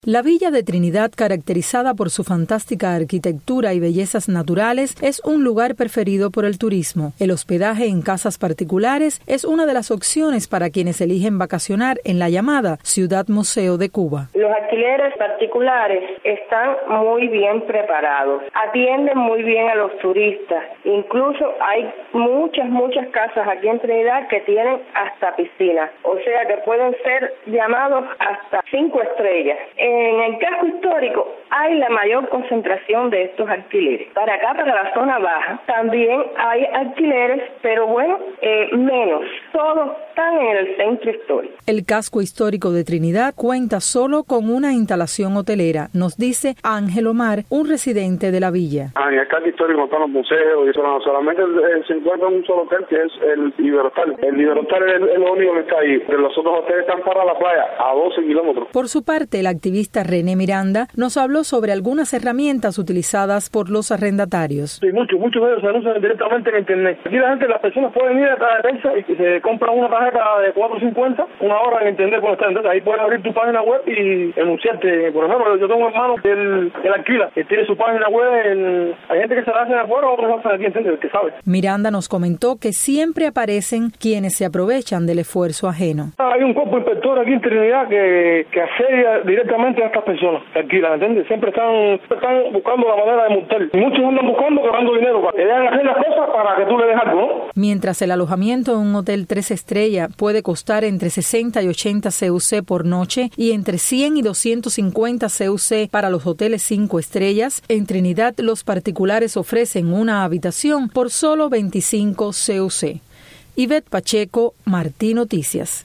La Villa de Trinidad, caracterizada por su fantástica arquitectura y bellezas naturales, es un lugar preferido por el turismo. El hospedaje en casas particulares es una de las opciones para quienes eligen vacacionar en la llamada Ciudad Museo de Cuba. Los alquileres particulares están muy bien preparados, atienden muy bien a los turistas. Incluso hay muchas casas aquí en Trinidad que tienen hasta piscina, o sea que pueden ser llamados hasta 5 estrellas. En el casco histórico hay la mayor concentración de estos alquileres. Para acá, para la zona baja, también hay alquileres, pero bueno, menos. Todos están en el centro histórico. El casco histórico de Trinidad cuenta solo con una instalación hotelera, nos dice Ángel Omar, un residente de la villa. En el casco histórico están los museos y solamente se encuentra un solo hotel que es el Iberostar. El Iberostar es lo único que está ahí. Los otros hoteles están para la playa, a 12 kilómetros. Por su parte, el activista René Miranda nos habló sobre algunas herramientas utilizadas por los arrendatarios. Sí, muchos de ellos se anuncian directamente en internet. Aquí las personas pueden ir a la prensa y se compran una tarjeta de $4.50, una hora en internet por estar. Entonces ahí puedes abrir tu página web y anunciarte. Por ejemplo, yo tengo un hermano que él alquila, que tiene su página web. Hay gente que se la hace afuera, otros lo hacen aquí, ¿entiendes? El que sabe. Miranda nos comentó que siempre aparecen quienes se aprovechan del esfuerzo ajeno. Hay un cuerpo inspector aquí en Trinidad que asedia directamente a estas personas que alquilan, ¿entiendes? Siempre están buscando la manera de multar. Y muchos andan buscando, ganando dinero para que dejan hacer las cosas para que tú le des algo, ¿no? Mientras el alojamiento en un hotel 3 estrellas puede costar entre 60 y 80 CUC por noche y entre 100 y 250 CUC para los hoteles 5 estrellas, en Trinidad los particulares ofrecen una habitación por solo 25 CUC. Ivette Pacheco, Martí Noticias.